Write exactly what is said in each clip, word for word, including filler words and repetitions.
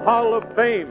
Hall of Fame.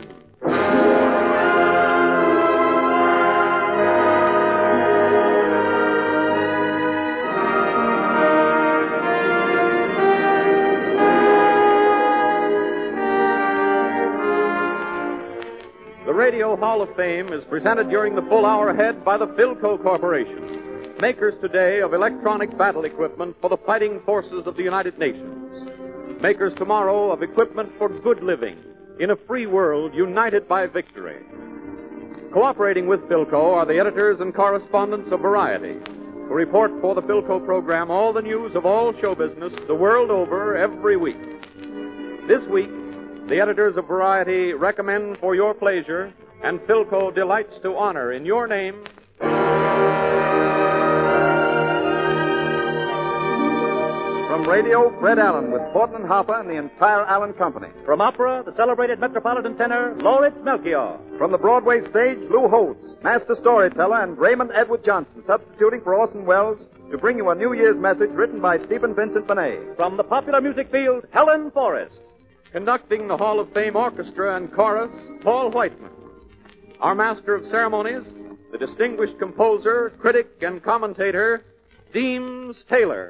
The Radio Hall of Fame is presented during the full hour ahead by the Philco Corporation, makers today of electronic battle equipment for the fighting forces of the United Nations, makers tomorrow of equipment for good living in a free world united by victory. Cooperating with Philco are the editors and correspondents of Variety, who report for the Philco program all the news of all show business the world over every week. This week, the editors of Variety recommend for your pleasure, and Philco delights to honor in your name, from radio, Fred Allen with Thornton and Hopper and the entire Allen Company. From opera, the celebrated Metropolitan tenor, Lauritz Melchior. From the Broadway stage, Lou Holtz, master storyteller, and Raymond Edward Johnson, substituting for Orson Welles to bring you a New Year's message written by Stephen Vincent Benet. From the popular music field, Helen Forrest. Conducting the Hall of Fame Orchestra and Chorus, Paul Whiteman. Our Master of Ceremonies, the distinguished composer, critic, and commentator, Deems Taylor.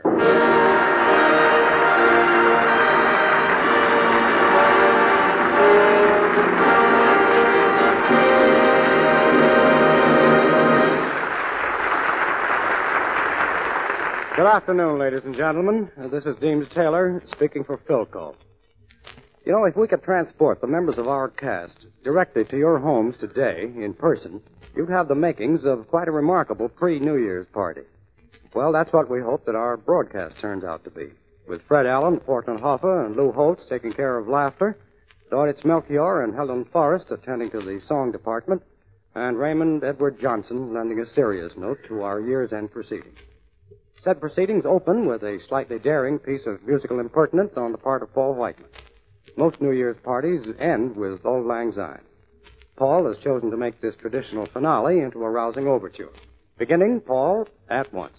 Good afternoon, ladies and gentlemen. Uh, this is Deems Taylor speaking for Philco. You know, if we could transport the members of our cast directly to your homes today, in person, you'd have the makings of quite a remarkable pre-New Year's party. Well, that's what we hope that our broadcast turns out to be. With Fred Allen, Thornton Hoffa, and Lou Holtz taking care of laughter, Lauritz Melchior and Helen Forrest attending to the song department, and Raymond Edward Johnson lending a serious note to our year's end proceedings. Said proceedings open with a slightly daring piece of musical impertinence on the part of Paul Whiteman. Most New Year's parties end with Auld Lang Syne. Paul has chosen to make this traditional finale into a rousing overture. Beginning, Paul, at once.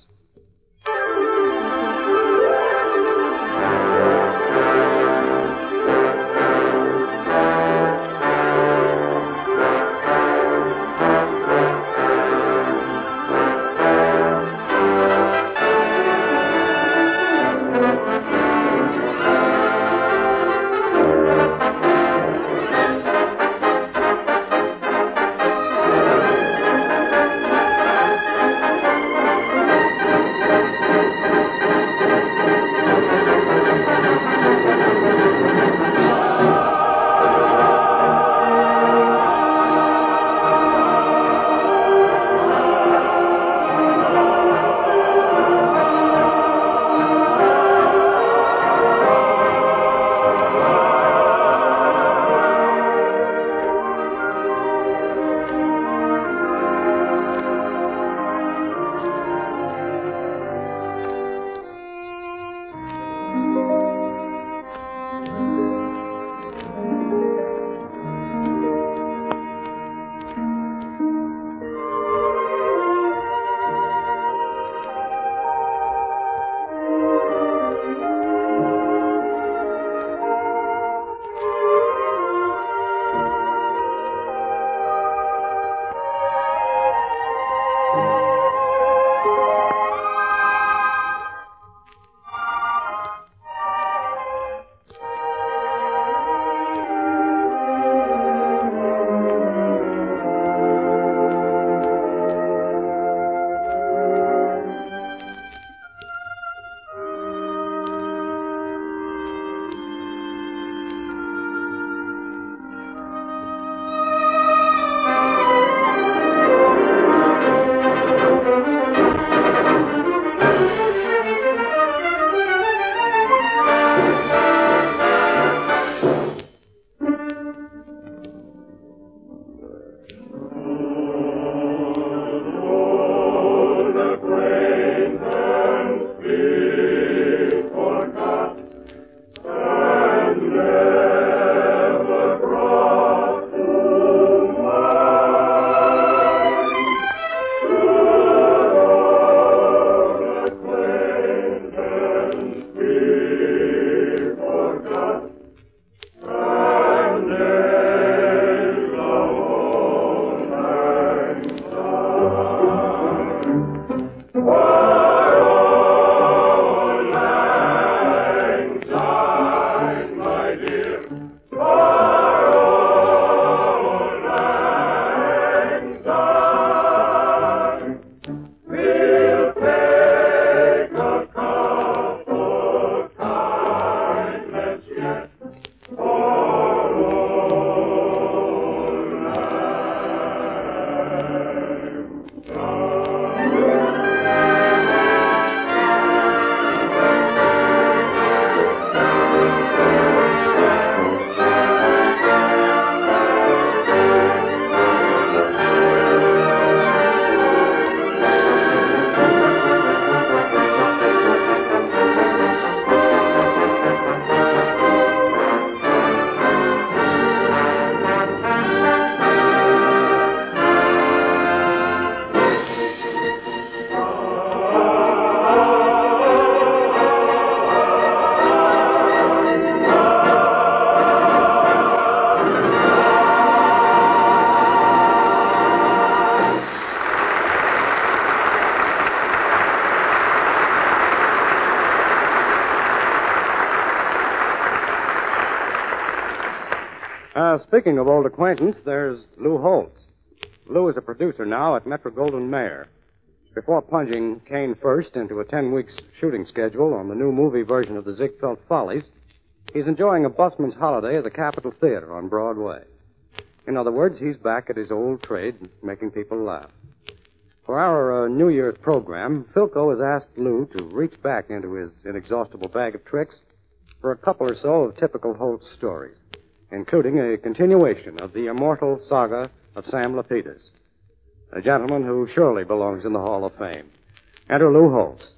speaking of old acquaintance, there's Lou Holtz. Lou is a producer now at Metro-Goldwyn-Mayer. Before plunging Kane first into a ten-week shooting schedule on the new movie version of the Ziegfeld Follies, he's enjoying a busman's holiday at the Capitol Theater on Broadway. In other words, he's back at his old trade, making people laugh. For our uh, New Year's program, Philco has asked Lou to reach back into his inexhaustible bag of tricks for a couple or so of typical Holtz stories, including a continuation of the immortal saga of Sam Lapidus, a gentleman who surely belongs in the Hall of Fame. Enter Lou Holtz.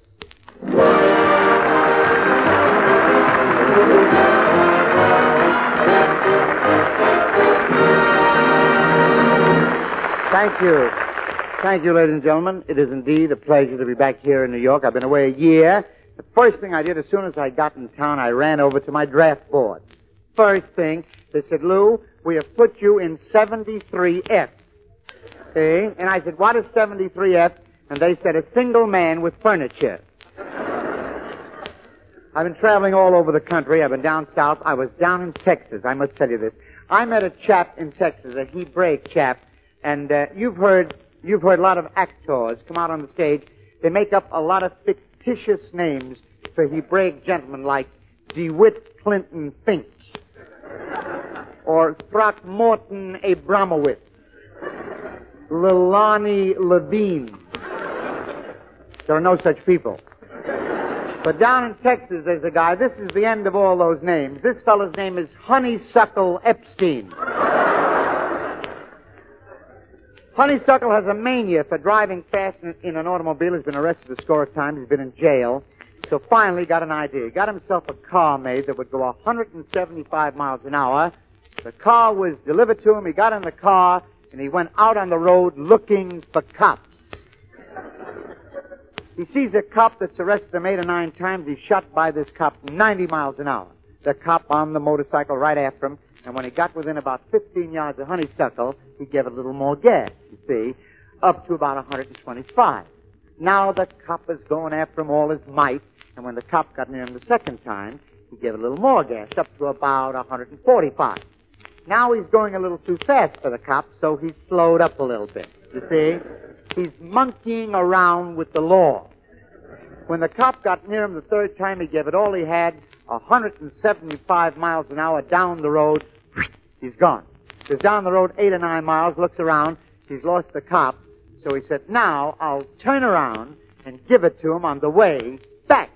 Thank you. Thank you, ladies and gentlemen. It is indeed a pleasure to be back here in New York. I've been away a year. The first thing I did as soon as I got in town, I ran over to my draft board. First thing, they said, Lou, we have put you in seventy-three Fs. See? And I said, what is seventy-three F? And they said, a single man with furniture. I've been traveling all over the country. I've been down south. I was down in Texas. I must tell you this. I met a chap in Texas, a Hebraic chap, and uh, you've heard you've heard a lot of actors come out on the stage. They make up a lot of fictitious names for Hebraic gentlemen like DeWitt Clinton Finch or Throckmorton Abramowitz, Lilani Levine. There are no such people. But down in Texas, there's a guy. This is the end of all those names. This fellow's name is Honeysuckle Epstein. Honeysuckle has a mania for driving fast in, in an automobile. He's been arrested a score of times. He's been in jail. So finally got an idea. He got himself a car made that would go one hundred seventy-five miles an hour. The car was delivered to him. He got in the car, and he went out on the road looking for cops. He sees a cop that's arrested him eight or nine times. He's shot by this cop ninety miles an hour. The cop on the motorcycle right after him. And when he got within about fifteen yards of Honeysuckle, he gave it a little more gas, you see, up to about one hundred twenty-five. Now the cop is going after him all his might. And when the cop got near him the second time, he gave a little more gas, up to about one hundred forty-five. Now he's going a little too fast for the cop, so he slowed up a little bit, you see. He's monkeying around with the law. When the cop got near him the third time, he gave it all he had, one hundred seventy-five miles an hour down the road. He's gone. He's down the road eight or nine miles, looks around. He's lost the cop. So he said, now I'll turn around and give it to him on the way back.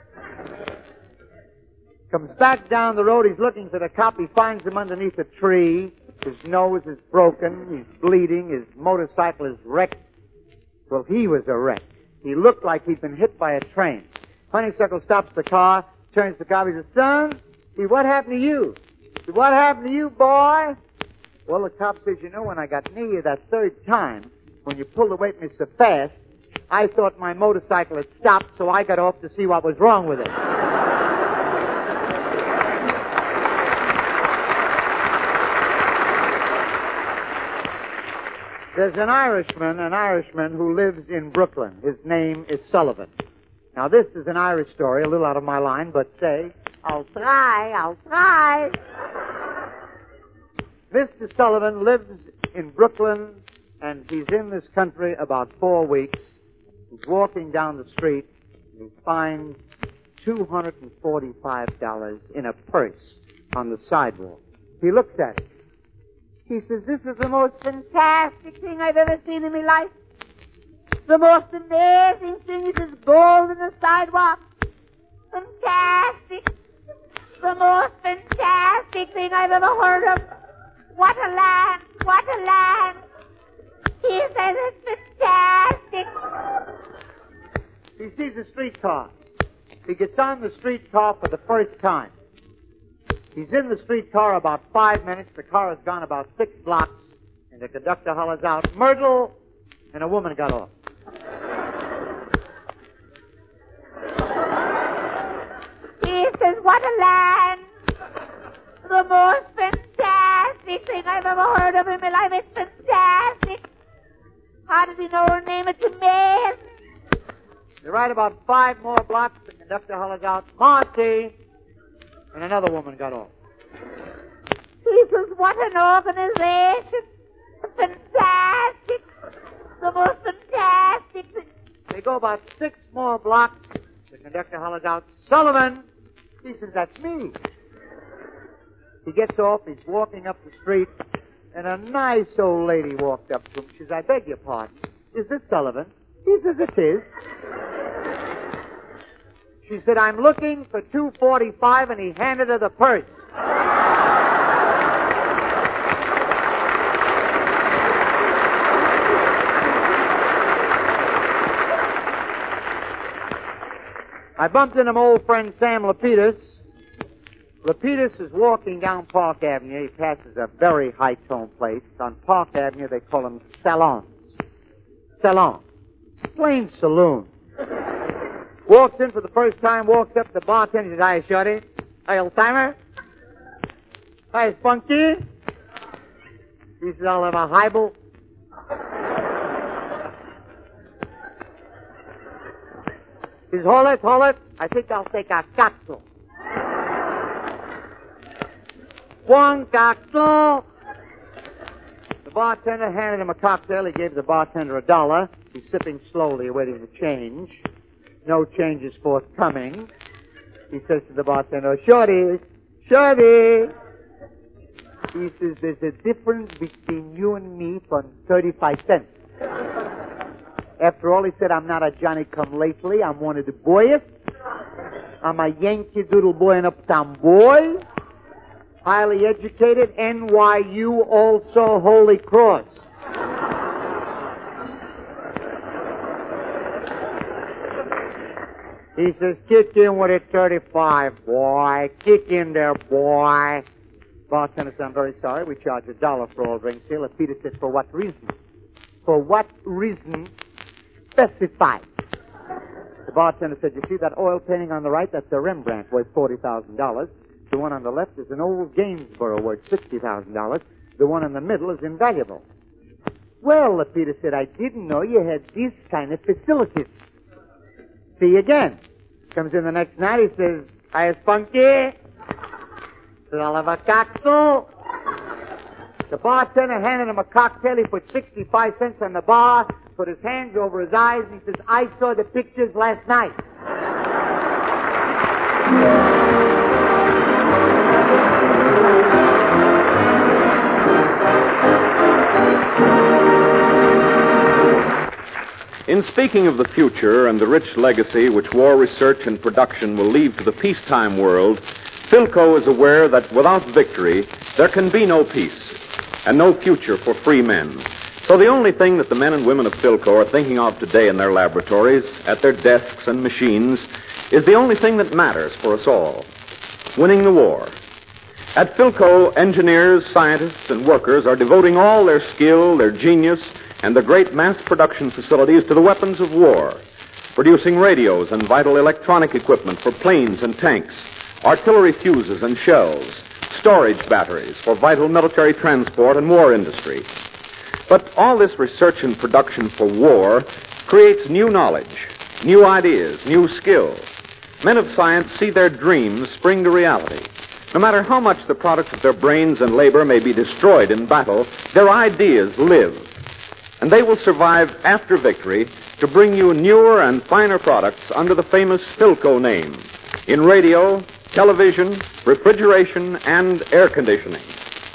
Comes back down the road. He's looking for the cop. He finds him underneath a tree. His nose is broken. He's bleeding. His motorcycle is wrecked. Well, he was a wreck. He looked like he'd been hit by a train. Honeysuckle stops the car, turns to the cop. He says, son, see, what happened to you? He said, what happened to you, boy? Well, the cop says, you know, when I got near you that third time, when you pulled away from me so fast, I thought my motorcycle had stopped, so I got off to see what was wrong with it. There's an Irishman, an Irishman who lives in Brooklyn. His name is Sullivan. Now, this is an Irish story, a little out of my line, but say, I'll try, I'll try. Mister Sullivan lives in Brooklyn, and he's in this country about four weeks. He's walking down the street, and he finds two hundred forty-five dollars in a purse on the sidewalk. He looks at it. He says, this is the most fantastic thing I've ever seen in my life. The most amazing thing is this gold in the sidewalk. Fantastic. The most fantastic thing I've ever heard of. What a land. What a land. He says it's fantastic. He sees a streetcar. He gets on the streetcar for the first time. He's in the streetcar about five minutes. The car has gone about six blocks. And the conductor hollers out, Myrtle! And a woman got off. He says, what a land! The most fantastic thing I've ever heard of in my life. It's fantastic. How did he know her name? It's amazing. They ride about five more blocks. The conductor hollers out, Marcy! And another woman got off. He Jesus, what an organization. Fantastic. The most fantastic thing. They go about six more blocks. The conductor hollers out, Sullivan! He says, that's me. He gets off, he's walking up the street, and a nice old lady walked up to him. She says, I beg your pardon. Is this Sullivan? He says, it is. She said, I'm looking for two forty-five, and he handed her the purse. I bumped into my old friend Sam Lapidus. Lapidus is walking down Park Avenue. He passes a very high-toned place. On Park Avenue, they call them salons. Salon. Plain saloon. Walks in for the first time, walks up to the bartender, says, hi, shorty. Hi, old-timer. Hi, Spunky. He says, I'll have a highball. He says, hold it, hold it. I think I'll take a cocktail. One cocktail. The bartender handed him a cocktail. He gave the bartender a dollar. He's sipping slowly, awaiting the change. No change is forthcoming. He says to the bartender, Shorty, Shorty. He says, there's a difference between you and me for thirty-five cents. After all, he said, I'm not a Johnny-come-lately. I'm one of the boys. I'm a Yankee Doodle boy and uptown boy. Highly educated, N Y U, also Holy Cross. He says, kick in with a thirty-five, boy. Kick in there, boy. Bartender said, I'm very sorry. We charge a dollar for all drinks here. Peter said, for what reason? For what reason? Specify. The bartender said, you see that oil painting on the right? That's a Rembrandt worth forty thousand dollars. The one on the left is an old Gainsborough worth sixty thousand dollars. The one in the middle is invaluable. Well, Peter said, I didn't know you had these kind of facilities. See you again. Comes in the next night, he says, hi, Spunky. Says, I'll have a cocktail. The bartender handed him a cocktail. He put sixty-five cents on the bar, put his hands over his eyes, and he says, I saw the pictures last night. In speaking of the future and the rich legacy which war research and production will leave to the peacetime world, Philco is aware that without victory, there can be no peace and no future for free men. So the only thing that the men and women of Philco are thinking of today in their laboratories, at their desks and machines, is the only thing that matters for us all: winning the war. At Philco, engineers, scientists, and workers are devoting all their skill, their genius, and the great mass production facilities to the weapons of war, producing radios and vital electronic equipment for planes and tanks, artillery fuses and shells, storage batteries for vital military transport and war industry. But all this research and production for war creates new knowledge, new ideas, new skill. Men of science see their dreams spring to reality. No matter how much the product of their brains and labor may be destroyed in battle, their ideas live. And they will survive after victory to bring you newer and finer products under the famous Philco name in radio, television, refrigeration, and air conditioning.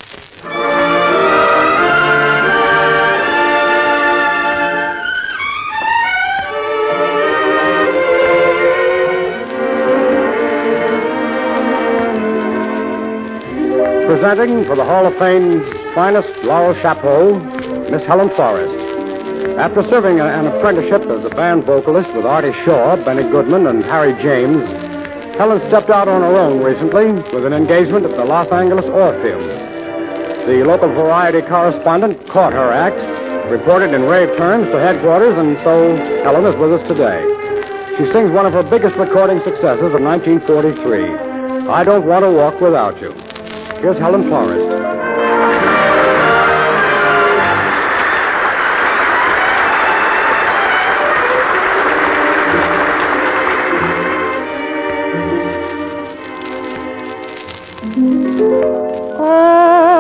Presenting for the Hall of Fame's finest laurel chapeau, Miss Helen Forrest. After serving an apprenticeship as a band vocalist with Artie Shaw, Benny Goodman, and Harry James, Helen stepped out on her own recently with an engagement at the Los Angeles Orpheum. The local variety correspondent caught her act, reported in rave terms to headquarters, and so Helen is with us today. She sings one of her biggest recording successes of nineteen forty-three, I Don't Want to Walk Without You. Here's Helen Forrest. Oh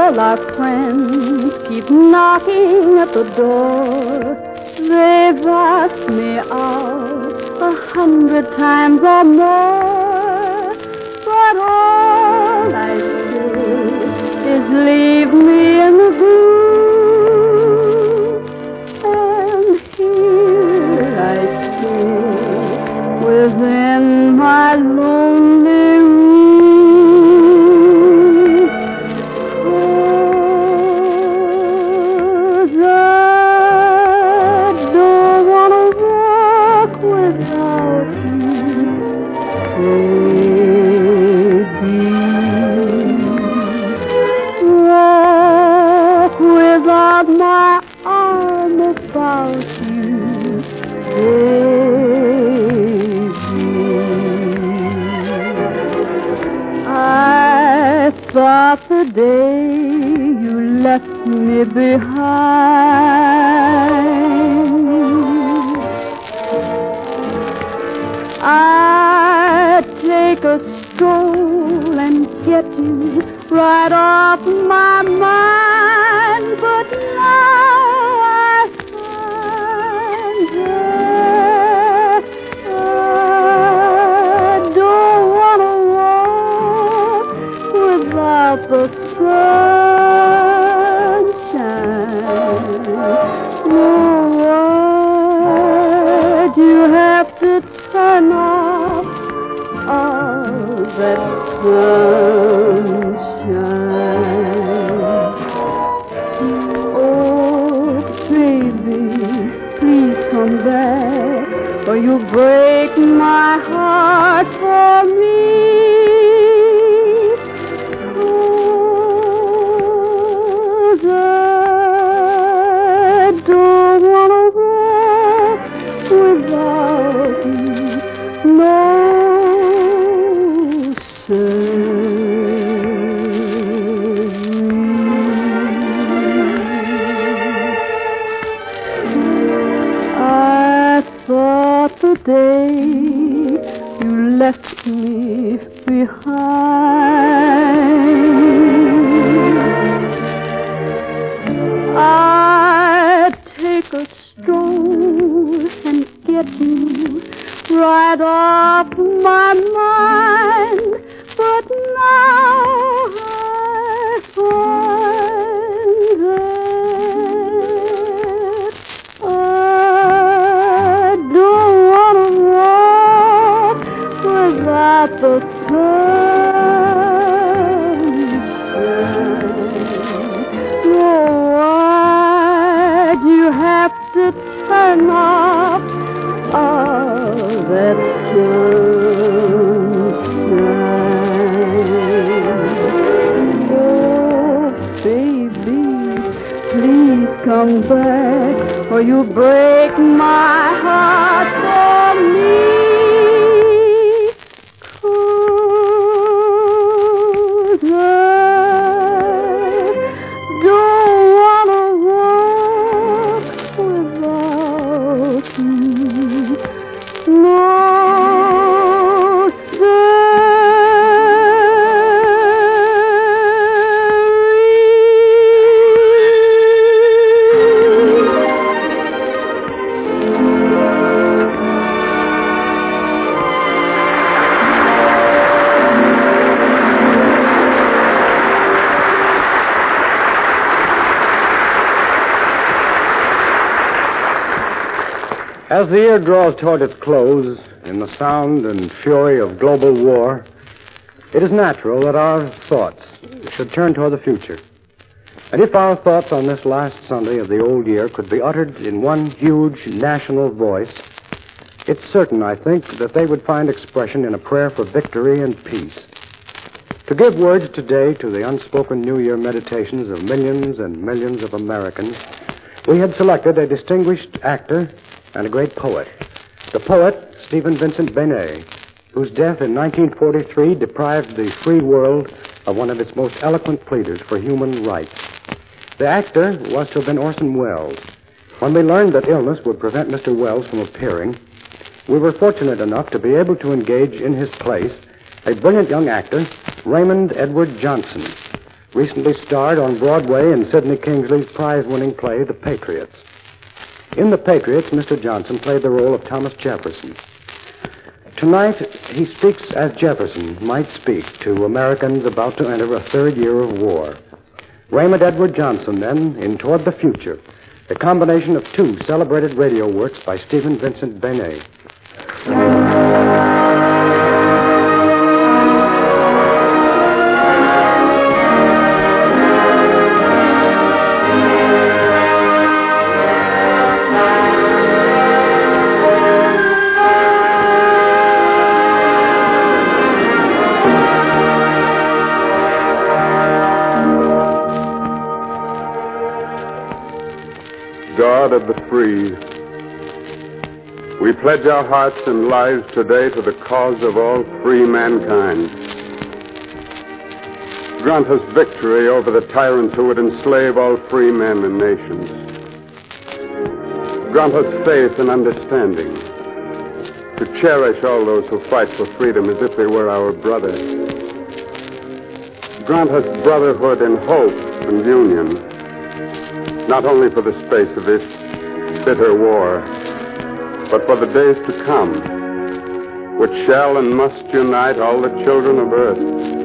knocking at the door. They've asked me out a hundred times or more, but all I say is leave me in the groove, and here I stay within my lonely room. 'Cause I don't want to walk without you, baby. Walk without my arm about you, baby. I thought the day you left me behind, I'd take a stroll and get you right off my mind, but now I find that I don't want to walk without the sunshine. No, why'd you have to turn off all that sunshine? Oh, baby, please come back, or you break my heart for me. 'Cause I don't want to walk without you, no, sir. I thought the day you left me behind, I'd take a stroll and get you right off my mind, but now I find that I don't want to walk without the sunshine. No, why'd you have to turn off all that sunshine? Oh, baby, please come back, or you break my heart for me. 'Cause I don't want to walk without you, no, As the year draws toward its close, in the sound and fury of global war, it is natural that our thoughts should turn toward the future. And if our thoughts on this last Sunday of the old year could be uttered in one huge national voice, it's certain, I think, that they would find expression in a prayer for victory and peace. To give words today to the unspoken New Year meditations of millions and millions of Americans, we had selected a distinguished actor and a great poet. The poet, Stephen Vincent Benet, whose death in nineteen forty-three deprived the free world of one of its most eloquent pleaders for human rights. The actor was to have been Orson Welles. When we learned that illness would prevent Mister Welles from appearing, we were fortunate enough to be able to engage in his place a brilliant young actor, Raymond Edward Johnson, recently starred on Broadway in Sidney Kingsley's prize-winning play, The Patriots. In The Patriots, Mister Johnson played the role of Thomas Jefferson. Tonight, he speaks as Jefferson might speak to Americans about to enter a third year of war. Raymond Edward Johnson, then, in Toward the Future, a combination of two celebrated radio works by Stephen Vincent Benet. God of the free, we pledge our hearts and lives today to the cause of all free mankind. Grant us victory over the tyrants who would enslave all free men and nations. Grant us faith and understanding to cherish all those who fight for freedom as if they were our brothers. Grant us brotherhood and hope and union, not only for the space of this bitter war, but for the days to come, which shall and must unite all the children of earth.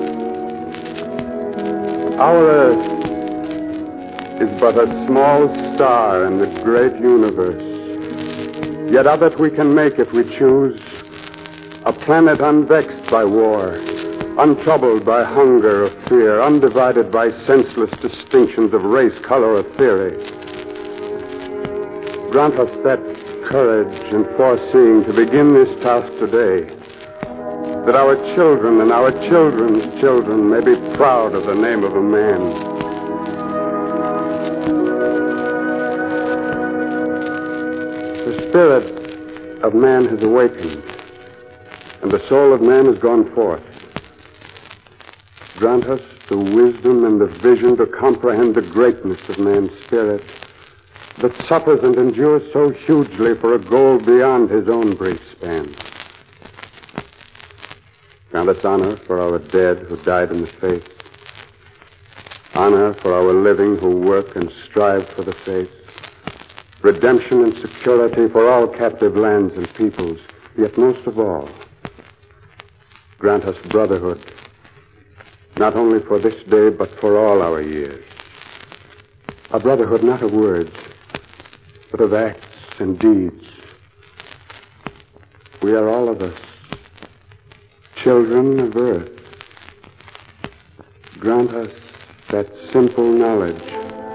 Our earth is but a small star in the great universe, yet of it we can make, if we choose, a planet unvexed by war, untroubled by hunger or fear, undivided by senseless distinctions of race, color, or theory. Grant us that courage and foreseeing to begin this task today, that our children and our children's children may be proud of the name of a man. The spirit of man has awakened, and the soul of man has gone forth. Grant us the wisdom and the vision to comprehend the greatness of man's spirit that suffers and endures so hugely for a goal beyond his own brief span. Grant us honor for our dead who died in the faith, honor for our living who work and strive for the faith, redemption and security for all captive lands and peoples, yet most of all, grant us brotherhood, not only for this day, but for all our years. A brotherhood not of words, but of acts and deeds. We are all of us children of earth. Grant us that simple knowledge.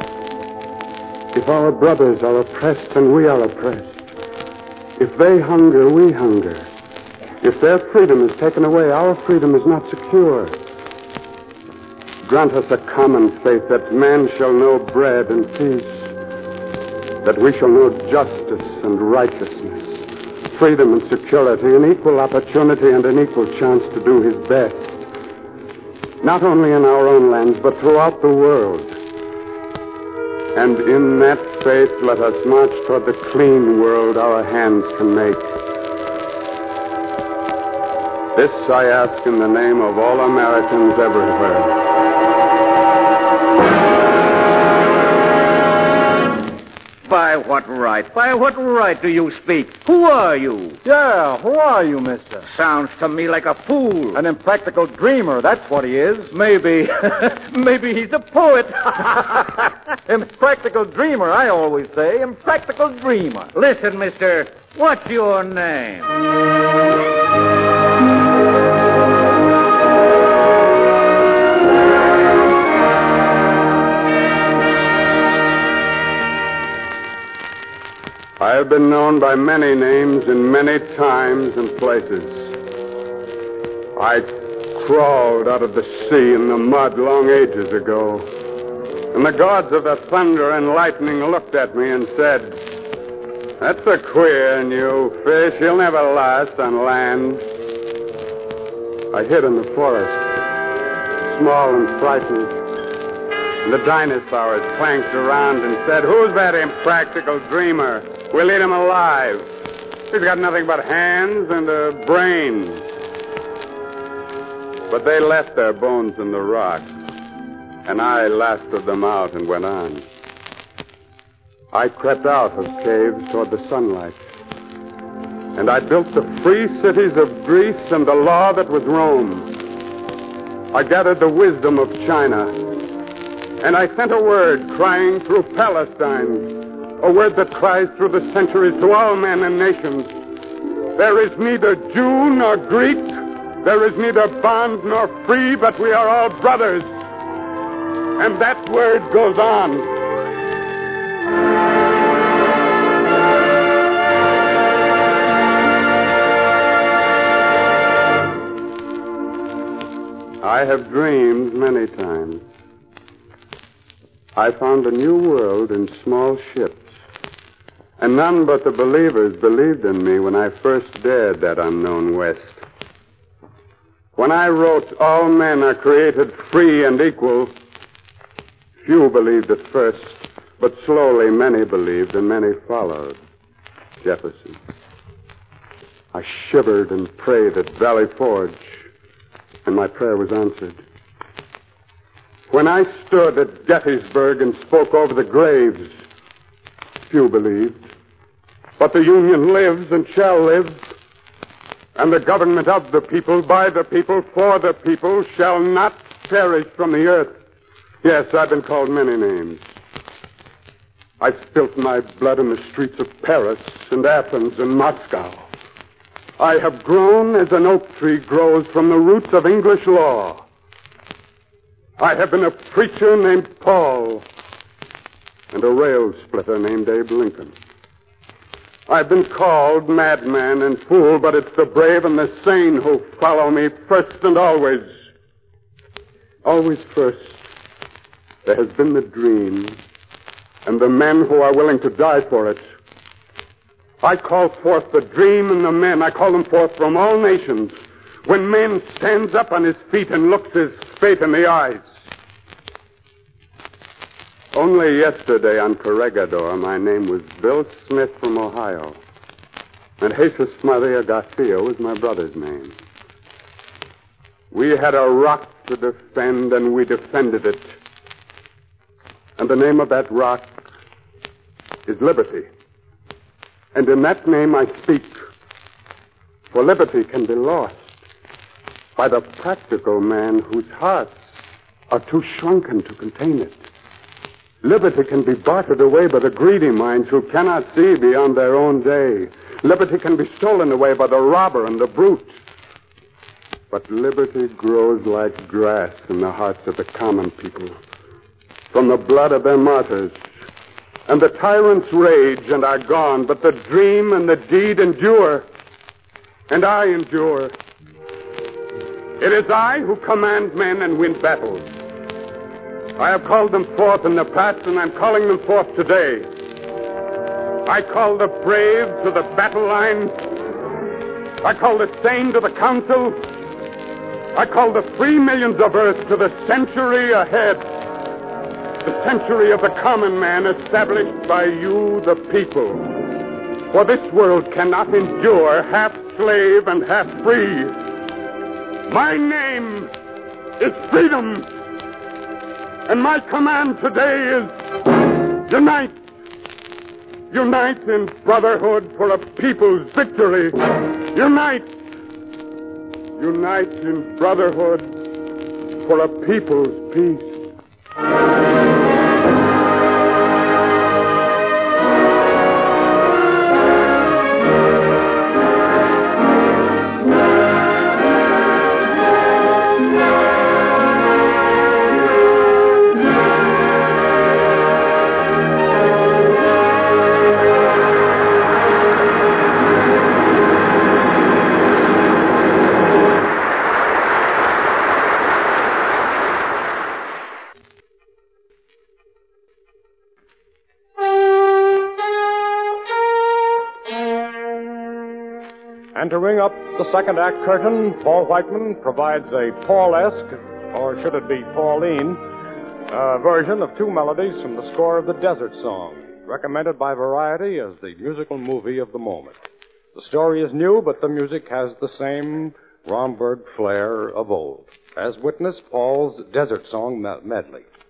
If our brothers are oppressed, then we are oppressed. If they hunger, we hunger. If their freedom is taken away, our freedom is not secure. Grant us a common faith that man shall know bread and peace, that we shall know justice and righteousness, freedom and security, an equal opportunity and an equal chance to do his best, not only in our own lands, but throughout the world. And in that faith, let us march toward the clean world our hands can make. This I ask in the name of all Americans everywhere. By what right? By what right do you speak? Who are you? Yeah, who are you, mister? Sounds to me like a fool. An impractical dreamer, that's what he is. Maybe. Maybe he's a poet. Impractical dreamer, I always say. Impractical dreamer. Listen, mister. What's your name? I have been known by many names in many times and places. I crawled out of the sea in the mud long ages ago, and the gods of the thunder and lightning looked at me and said, "That's a queer new fish. He'll never last on land." I hid in the forest, small and frightened, and the dinosaurs clanked around and said, "Who's that impractical dreamer? We'll eat him alive. He's got nothing but hands and a brain." But they left their bones in the rocks. and I lasted them out and went on. I crept out of caves toward the sunlight, and I built the free cities of Greece and the law that was Rome. I gathered the wisdom of China, and I sent a word crying through Palestine, a word that cries through the centuries to all men and nations. There is neither Jew nor Greek, there is neither bond nor free, but we are all brothers. And that word goes on. I have dreamed many times. I found a new world in small ships, and none but the believers believed in me when I first dared that unknown west. When I wrote, all men are created free and equal, few believed at first, but slowly many believed and many followed. Jefferson. I shivered and prayed at Valley Forge, and my prayer was answered. When I stood at Gettysburg and spoke over the graves, few believed. But the Union lives and shall live, and the government of the people, by the people, for the people, shall not perish from the earth. Yes, I've been called many names. I've spilt my blood in the streets of Paris and Athens and Moscow. I have grown as an oak tree grows from the roots of English law. I have been a preacher named Paul and a rail splitter named Abe Lincoln. I've been called madman and fool, but it's the brave and the sane who follow me first and always. Always first. There has been the dream and the men who are willing to die for it. I call forth the dream and the men. I call them forth from all nations. When man stands up on his feet and looks his fate in the eyes. Only yesterday on Corregidor, my name was Bill Smith from Ohio. And Jesus Maria Garcia was my brother's name. We had a rock to defend, and we defended it. And the name of that rock is liberty. And in that name I speak. For liberty can be lost by the practical man whose hearts are too shrunken to contain it. Liberty can be bartered away by the greedy minds who cannot see beyond their own day. Liberty can be stolen away by the robber and the brute. But liberty grows like grass in the hearts of the common people, from the blood of their martyrs. And the tyrants rage and are gone, but the dream and the deed endure. And I endure. It is I who command men and win battles. I have called them forth in the past, and I'm calling them forth today. I call the brave to the battle line. I call the sane to the council. I call the free millions of earth to the century ahead. The century of the common man established by you, the people. For this world cannot endure half slave and half free. My name is freedom. And my command today is unite. Unite in brotherhood for a people's victory. Unite. Unite in brotherhood for a people's peace. And to ring up the second act curtain, Paul Whiteman provides a Paul-esque, or should it be Pauline, uh, version of two melodies from the score of The Desert Song, recommended by Variety as the musical movie of the moment. The story is new, but the music has the same Romberg flair of old, as witness Paul's Desert Song medley.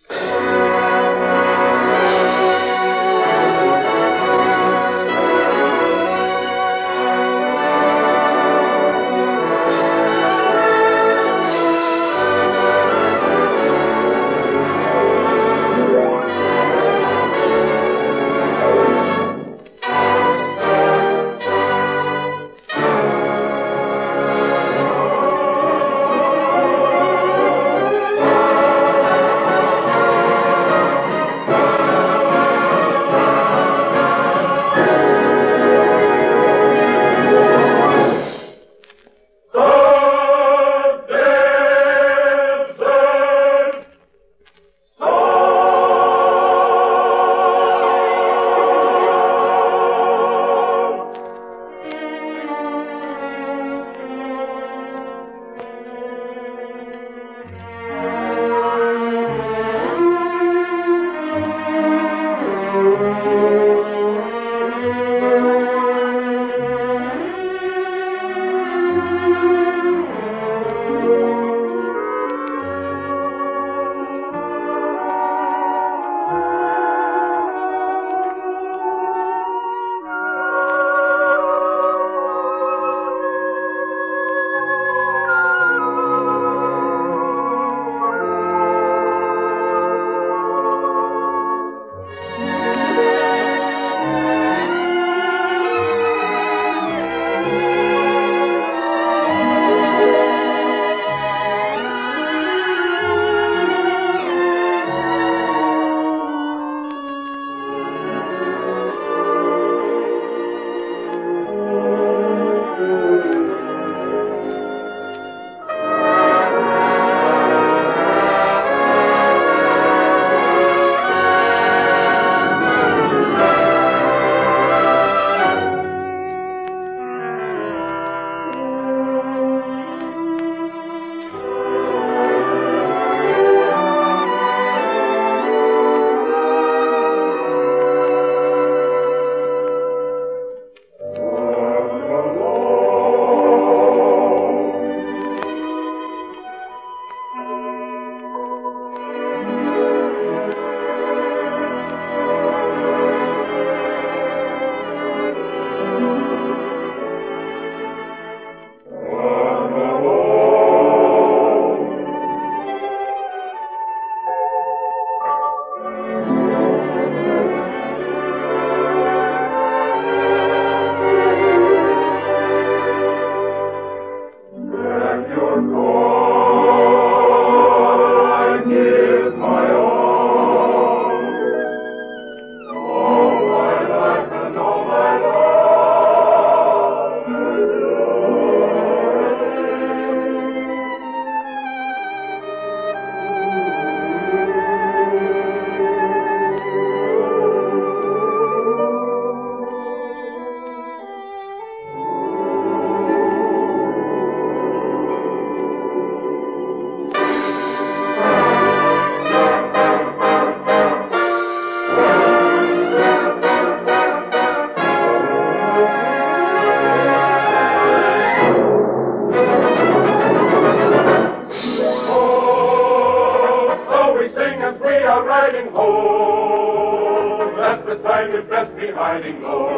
hiding low.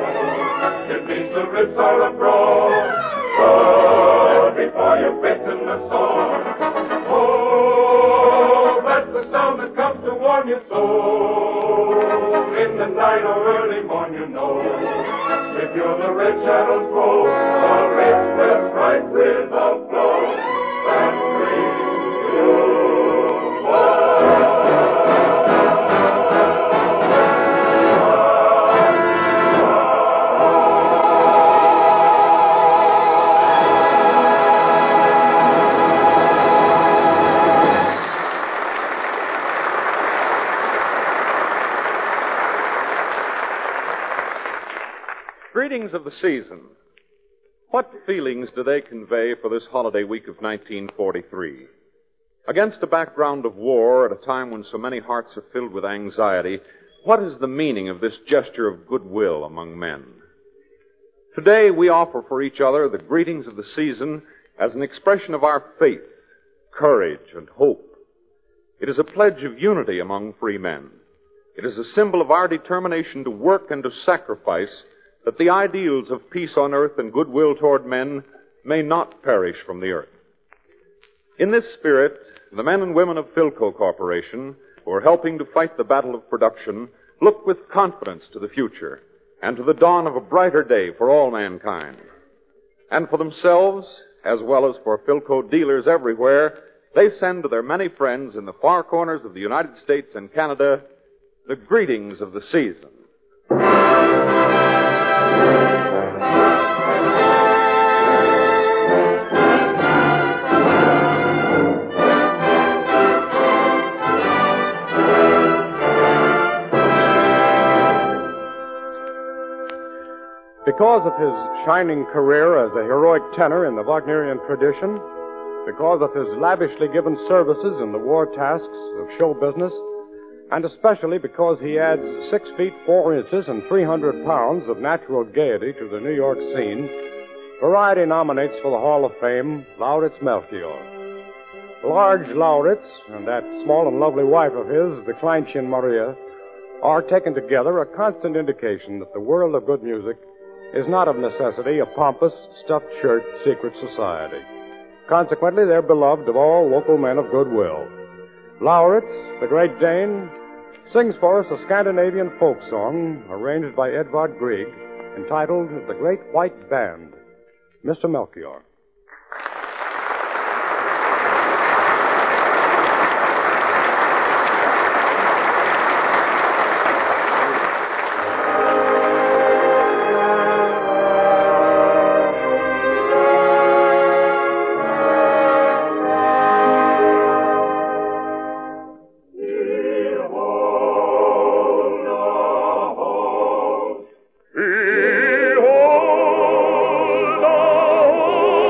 It means the ribs are abroad. But before you bitten the sore. Oh, that's the sound that comes to warn you so. In the night or early morn, you know. If you're the red shadows grow, the red will strike with a blow. That brings you home. Greetings of the season. What feelings do they convey for this holiday week of nineteen forty-three? Against a background of war at a time when so many hearts are filled with anxiety, what is the meaning of this gesture of goodwill among men? Today we offer for each other the greetings of the season as an expression of our faith, courage, and hope. It is a pledge of unity among free men. It is a symbol of our determination to work and to sacrifice that the ideals of peace on earth and goodwill toward men may not perish from the earth. In this spirit, the men and women of Philco Corporation, who are helping to fight the battle of production, look with confidence to the future and to the dawn of a brighter day for all mankind. And for themselves, as well as for Philco dealers everywhere, they send to their many friends in the far corners of the United States and Canada the greetings of the season. Because of his shining career as a heroic tenor in the Wagnerian tradition, because of his lavishly given services in the war tasks of show business, and especially because he adds six feet four inches and three hundred pounds of natural gaiety to the New York scene, Variety nominates for the Hall of Fame Lauritz Melchior. Large Lauritz and that small and lovely wife of his, the Kleinchen Maria, are taken together a constant indication that the world of good music is not of necessity a pompous, stuffed shirt secret society. Consequently, they're beloved of all local men of goodwill. Lauritz, the Great Dane, sings for us a Scandinavian folk song arranged by Edvard Grieg entitled The Great White Band. Mister Melchior. Behold the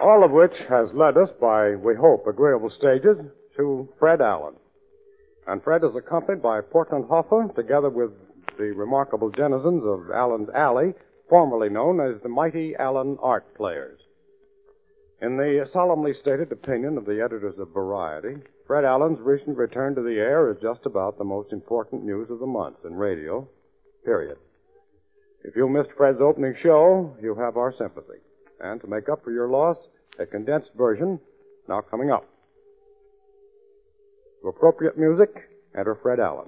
All of which has led us, by, we hope, agreeable stages, to Fred Allen. And Fred is accompanied by Portland Hoffa, together with the remarkable denizens of Allen's Alley, formerly known as the Mighty Allen Art Players. In the solemnly stated opinion of the editors of Variety, Fred Allen's recent return to the air is just about the most important news of the month in radio, period. If you missed Fred's opening show, you have our sympathy. And to make up for your loss, a condensed version now coming up. To appropriate music, enter Fred Allen.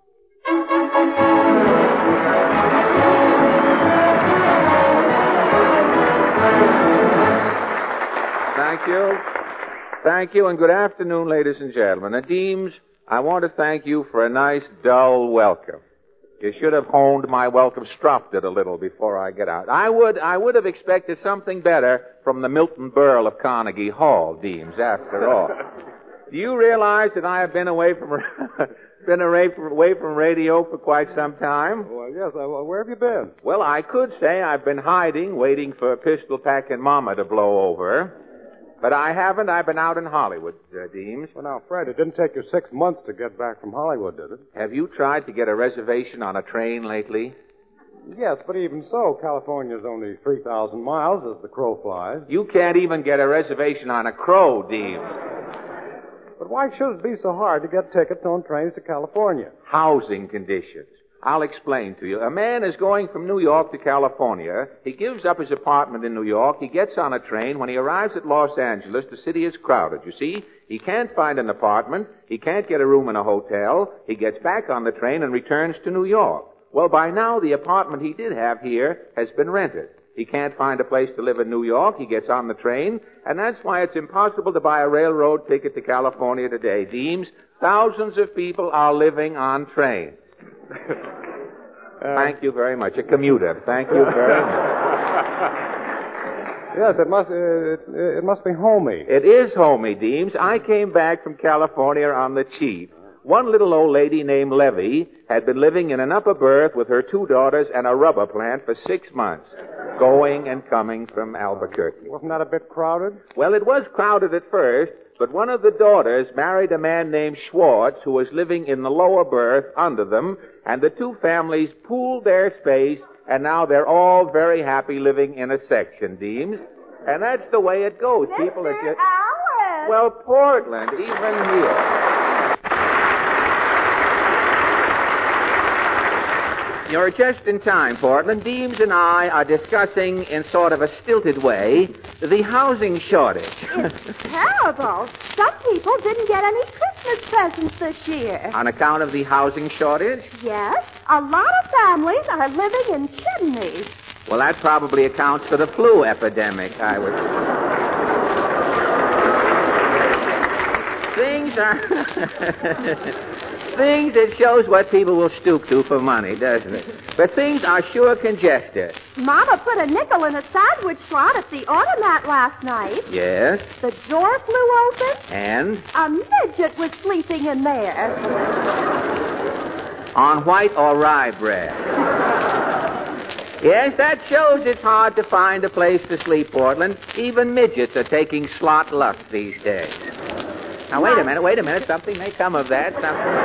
Thank you. Thank you, and good afternoon, ladies and gentlemen. And Deems, I want to thank you for a nice, dull welcome. You should have honed my welcome, stropped it a little before I get out. I would, I would have expected something better from the Milton Berle of Carnegie Hall, Deems, after all. Do you realize that I have been away from been away from, away from radio for quite some time? Well, yes. Uh, where have you been? Well, I could say I've been hiding, waiting for pistol-packing Mama to blow over. But I haven't. I've been out in Hollywood, uh, Deems. Well, now, Fred, it didn't take you six months to get back from Hollywood, did it? Have you tried to get a reservation on a train lately? Yes, but even so, California's only three thousand miles as the crow flies. You can't even get a reservation on a crow, Deems. But why should it be so hard to get tickets on trains to California? Housing conditions. I'll explain to you. A man is going from New York to California. He gives up his apartment in New York. He gets on a train. When he arrives at Los Angeles, the city is crowded, you see. He can't find an apartment. He can't get a room in a hotel. He gets back on the train and returns to New York. Well, by now, the apartment he did have here has been rented. He can't find a place to live in New York. He gets on the train, and that's why it's impossible to buy a railroad ticket to California today. Deems, thousands of people are living on trains. Uh, Thank you very much. A commuter. Thank you very much. Yes, it must, uh, it, it must be homey. It is homey, Deems. I came back from California on the cheap. One little old lady named Levy had been living in an upper berth with her two daughters and a rubber plant for six months, going and coming from Albuquerque. Wasn't that a bit crowded? Well, it was crowded at first, but one of the daughters married a man named Schwartz who was living in the lower berth under them, and the two families pooled their space, and now they're all very happy living in a section, Deems. And that's the way it goes. Mister People are just... Allen. Well, Portland, even here. You're just in time, Portland. Deems and I are discussing, in sort of a stilted way, the housing shortage. It's terrible. Some people didn't get any Christmas presents this year. On account of the housing shortage? Yes. A lot of families are living in chimneys. Well, that probably accounts for the flu epidemic, I would say. Things are... Things, it shows what people will stoop to for money, doesn't it? But things are sure congested. Mama put a nickel in a sandwich slot at the automat last night. Yes? The door flew open. And? A midget was sleeping in there. On white or rye bread? Yes, that shows it's hard to find a place to sleep, Portland. Even midgets are taking slot luck these days. Now, wait a minute, wait a minute. Something may come of that. Something.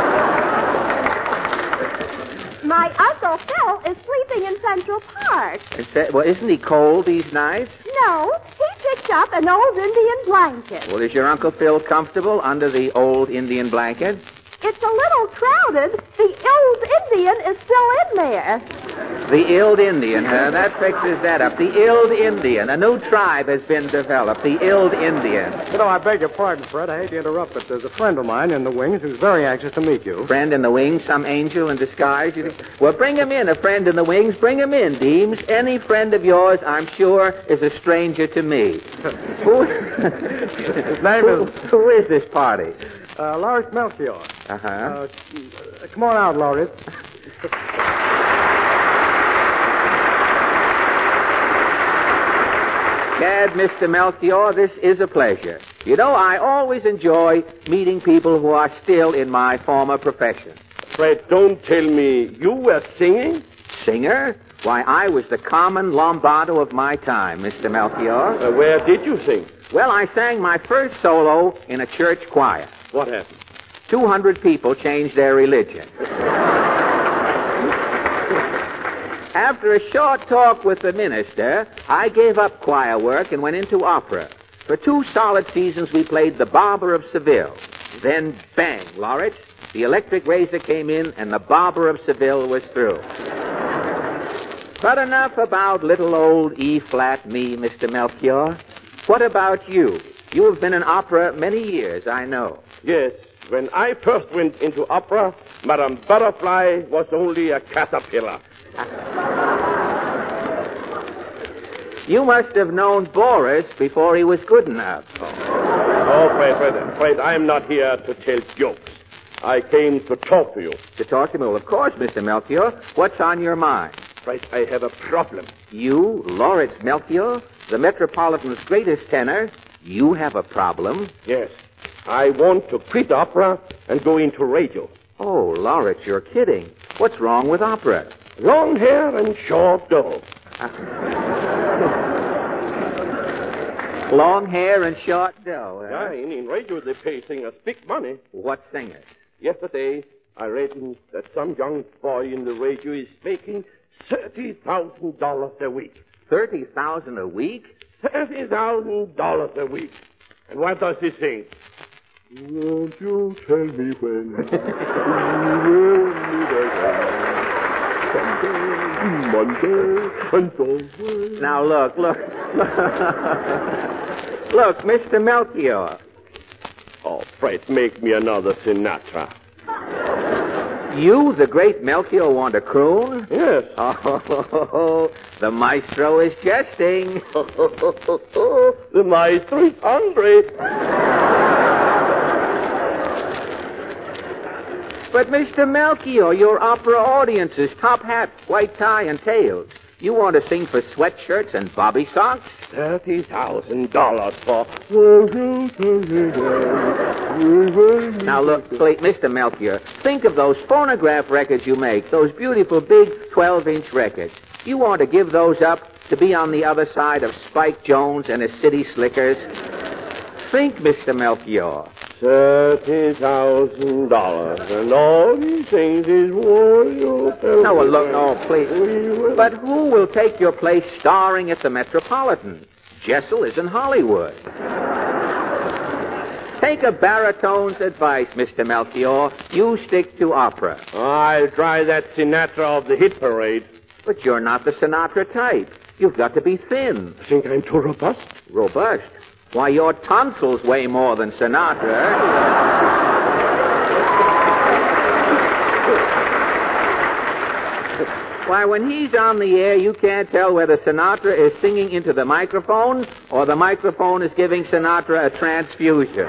My Uncle Phil is sleeping in Central Park. Is that, well, isn't he cold these nights? No, he picked up an old Indian blanket. Well, is your Uncle Phil comfortable under the old Indian blanket? It's a little crowded. The old Indian is still in there. The Ild Indian, huh? That fixes that up. The Ild Indian. A new tribe has been developed. The Ild Indian. You know, I beg your pardon, Fred. I hate to interrupt, but there's a friend of mine in the wings who's very anxious to meet you. Friend in the wings? Some angel in disguise? You think? Well, bring him in. A friend in the wings. Bring him in, Deems. Any friend of yours, I'm sure, is a stranger to me. Who... His name who, is... Who is this party? Uh, Lawrence Melchior. Uh-huh. Uh, come on out, Lawrence. Gad, Mister Melchior, this is a pleasure. You know, I always enjoy meeting people who are still in my former profession. Fred, don't tell me you were singing? Singer? Why, I was the common Lombardo of my time, Mister Melchior. Uh, where did you sing? Well, I sang my first solo in a church choir. What happened? Two hundred people changed their religion. After a short talk with the minister, I gave up choir work and went into opera. For two solid seasons, we played The Barber of Seville. Then, bang, Lawrence, the electric razor came in and The Barber of Seville was through. But enough about little old E-flat me, Mister Melchior. What about you? You have been in opera many years, I know. Yes. When I first went into opera, Madame Butterfly was only a caterpillar. You must have known Boris before he was good enough. Oh, Fred, Fred, Fred, I am not here to tell jokes. I came to talk to you. To talk to me? Well, of course, Mister Melchior. What's on your mind? Fred, I have a problem. You, Lawrence Melchior, the Metropolitan's greatest tenor, you have a problem? Yes. I want to quit opera and go into radio. Oh, Lawrence, you're kidding. What's wrong with opera? Long hair and short dough. Long hair and short dough, huh? Yeah, in, in radio they pay singers big money. What singers? Yesterday, I read in, that some young boy in the radio is making thirty thousand dollars a week. thirty thousand dollars a week? thirty thousand dollars a week. And what does he sing? Won't you tell me when? Someday, Monday, and always. Now, look, look. Look, Mister Melchior. Oh, Fred, make me another Sinatra. You, the great Melchior, want a croon? Yes. Oh, the maestro is jesting. The maestro is hungry. But, Mister Melchior, your opera audience is top hats, white tie, and tails. You want to sing for sweatshirts and bobby socks? Thirty thousand dollars for... Now, look, please, Mister Melchior, think of those phonograph records you make, those beautiful big twelve-inch records. You want to give those up to be on the other side of Spike Jones and his city slickers? Think, Mister Melchior. Thirty thousand dollars, and all he sings is war. No, well, look, no, please. But who will take your place starring at the Metropolitan? Jessel is in Hollywood. Take a baritone's advice, Mister Melchior. You stick to opera. I'll try that Sinatra of the hit parade. But you're not the Sinatra type. You've got to be thin. Think I'm too robust? Robust? Why, your tonsils weigh more than Sinatra. Why, when he's on the air, you can't tell whether Sinatra is singing into the microphone or the microphone is giving Sinatra a transfusion.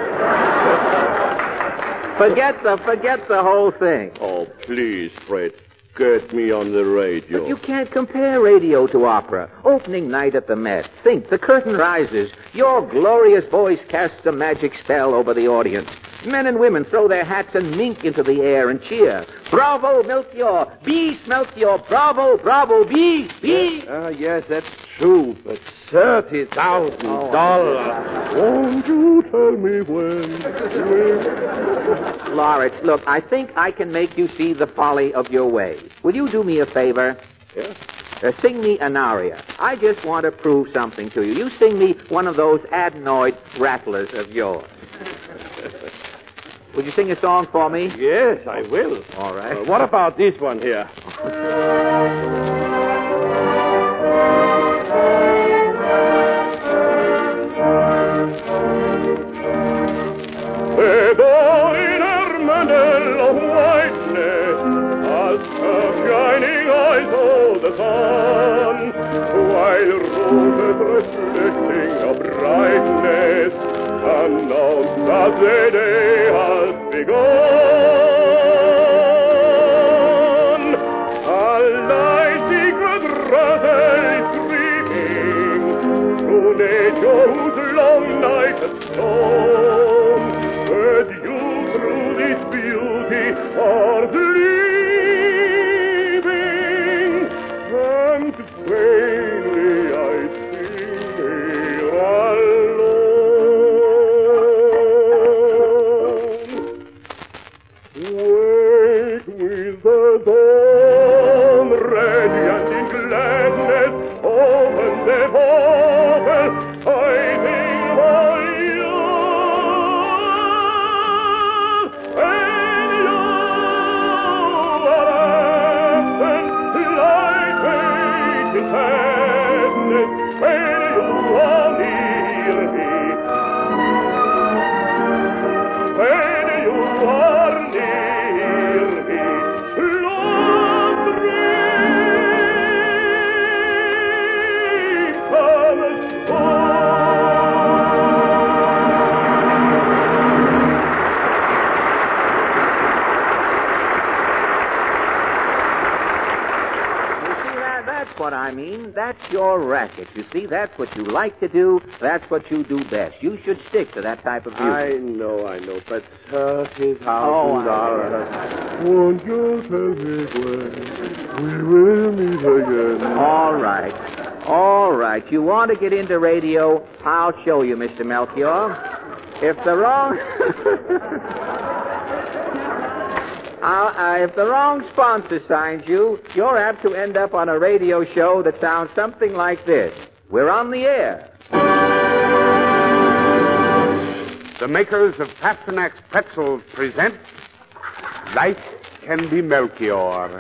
Forget the, forget the whole thing. Oh, please, Fred. Get me on the radio. But you can't compare radio to opera. Opening night at the Met. Think, the curtain rises. Your glorious voice casts a magic spell over the audience. Men and women throw their hats and mink into the air and cheer. Bravo, Melchior! Bis, Melchior! Bravo, bravo, bis, bis! Yes, uh, yes, that's true, but thirty thousand dollars. Won't you tell me when? Lawrence, look, I think I can make you see the folly of your ways. Will you do me a favor? Yes. Uh, sing me an aria. I just want to prove something to you. You sing me one of those adenoid rattlers of yours. Would you sing a song for me? Yes, I will. All right. Uh, what about this one here? Shining eyes of the sun, while roses reflecting a brightness announce that the day has begun. A light secret rather dreaming through nature whose long night has gone, but you through this beauty are dreaming. And what I mean. That's your racket. You see, that's what you like to do. That's what you do best. You should stick to that type of music. I know, I know, but uh, his Oh, houses I are... Won't you tell me when we will meet again? All right. All right. You want to get into radio? I'll show you, Mister Melchior. If the wrong... Uh, uh, if the wrong sponsor signs you, you're apt to end up on a radio show that sounds something like this. We're on the air. The makers of Pasternak's Pretzels present Life Can Be Melchior.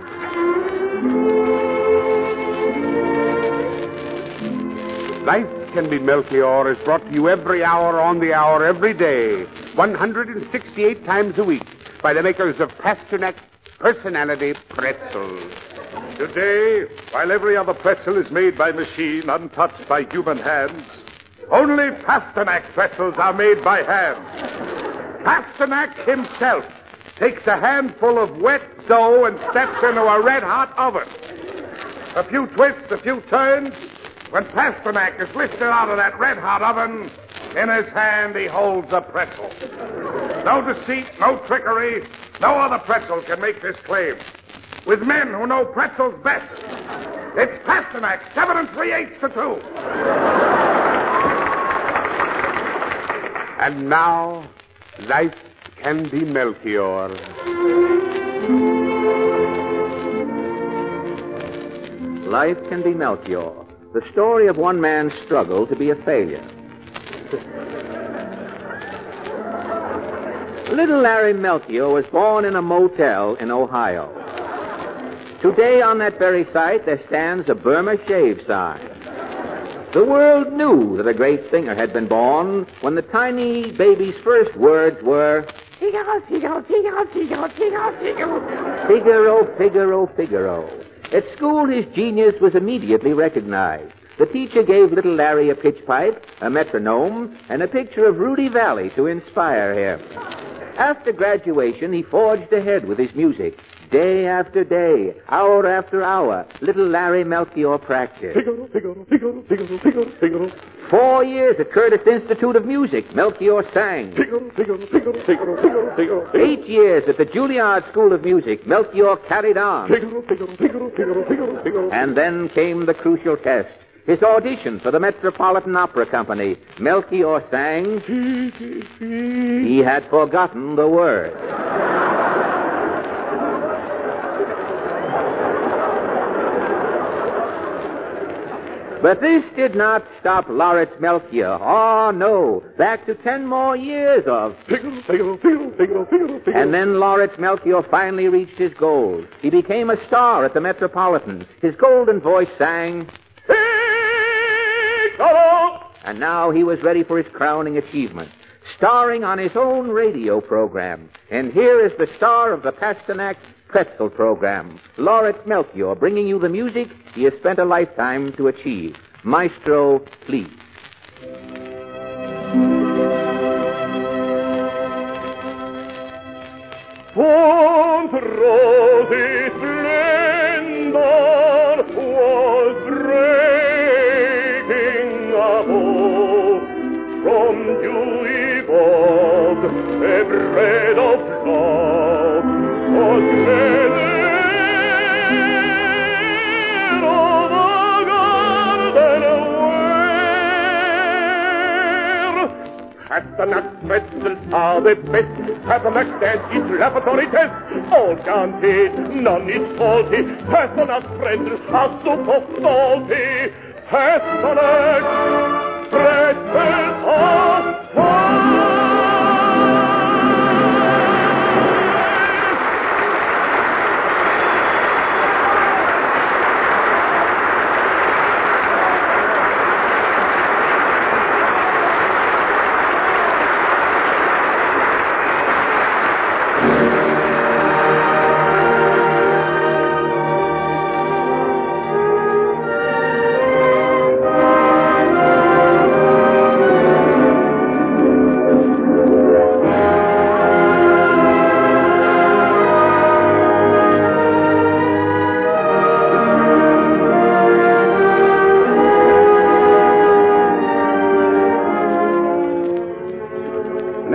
Life Can Be Melchior is brought to you every hour on the hour, every day, one hundred sixty-eight times a week, by the makers of Pasternak's Personality Pretzels. Today, while every other pretzel is made by machine, untouched by human hands, only Pasternak pretzels are made by hand. Pasternak himself takes a handful of wet dough and steps into a red-hot oven. A few twists, a few turns, when Pasternak is lifted out of that red-hot oven, in his hand he holds a pretzel. No deceit, no trickery, no other pretzel can make this claim. With men who know pretzels best, it's Pasternak, seven and three-eighths to two. And now, Life Can Be Melchior. Life Can Be Melchior. The story of one man's struggle to be a failure. Little Larry Melchior was born in a motel in Ohio. Today, on that very site, there stands a Burma shave sign. The world knew that a great singer had been born when the tiny baby's first words were, Figaro, Figaro, Figaro, Figaro, Figaro, Figaro. Figaro, Figaro, Figaro. At school, his genius was immediately recognized. The teacher gave little Larry a pitch pipe, a metronome, and a picture of Rudy Valley to inspire him. After graduation, he forged ahead with his music. Day after day, hour after hour, little Larry Melchior practiced. Figaro, Figaro, Figaro, Figaro, Figaro, Figaro. Four years at Curtis Institute of Music, Melchior sang. Figaro, Figaro, Figaro, Figaro, Figaro, Figaro. Eight years at the Juilliard School of Music, Melchior carried on. Figaro, Figaro, Figaro, Figaro, Figaro, Figaro. And then came the crucial test. His audition for the Metropolitan Opera Company. Melchior sang, he had forgotten the words. But this did not stop Lawrence Melchior. Oh, no. Back to ten more years of... Figaro, Figaro, Figaro, Figaro, Figaro, Figaro. And then Lawrence Melchior finally reached his goal. He became a star at the Metropolitan. His golden voice sang... And now he was ready for his crowning achievement, starring on his own radio program. And here is the star of the Pasternak Pretzel program, Lawrence Melchior, bringing you the music he has spent a lifetime to achieve. Maestro, please. Once rosy splendor was breaking above, from dewy gold a bread of love was shed over garden where Pasternak pretzels are the best. Pasternak stands each laboratory test. All guaranteed, none is faulty. Pasternak pretzels are super salty. Pasternak pretzels are fine.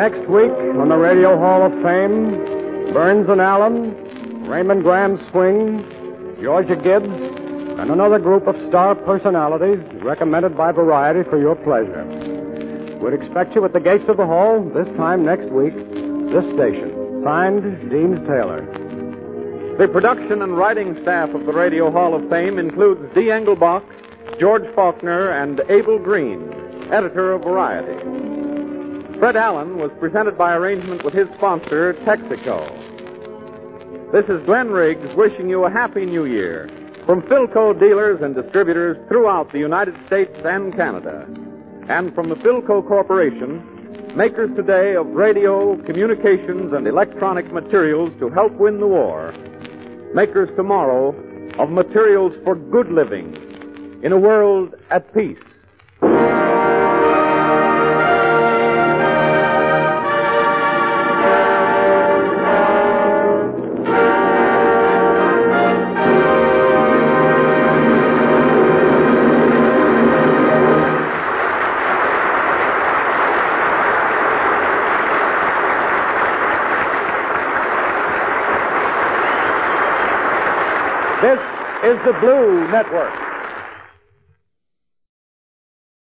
Next week on the Radio Hall of Fame, Burns and Allen, Raymond Graham Swing, Georgia Gibbs, and another group of star personalities recommended by Variety for your pleasure. We'd expect you at the gates of the hall this time next week, this station. Signed, Deems Taylor. The production and writing staff of the Radio Hall of Fame includes Dee Engelbach, George Faulkner, and Abel Green, editor of Variety. Fred Allen was presented by arrangement with his sponsor, Texaco. This is Glenn Riggs wishing you a happy new year from Philco dealers and distributors throughout the United States and Canada. And from the Philco Corporation, makers today of radio, communications, and electronic materials to help win the war. Makers tomorrow of materials for good living in a world at peace. This is the Blue Network.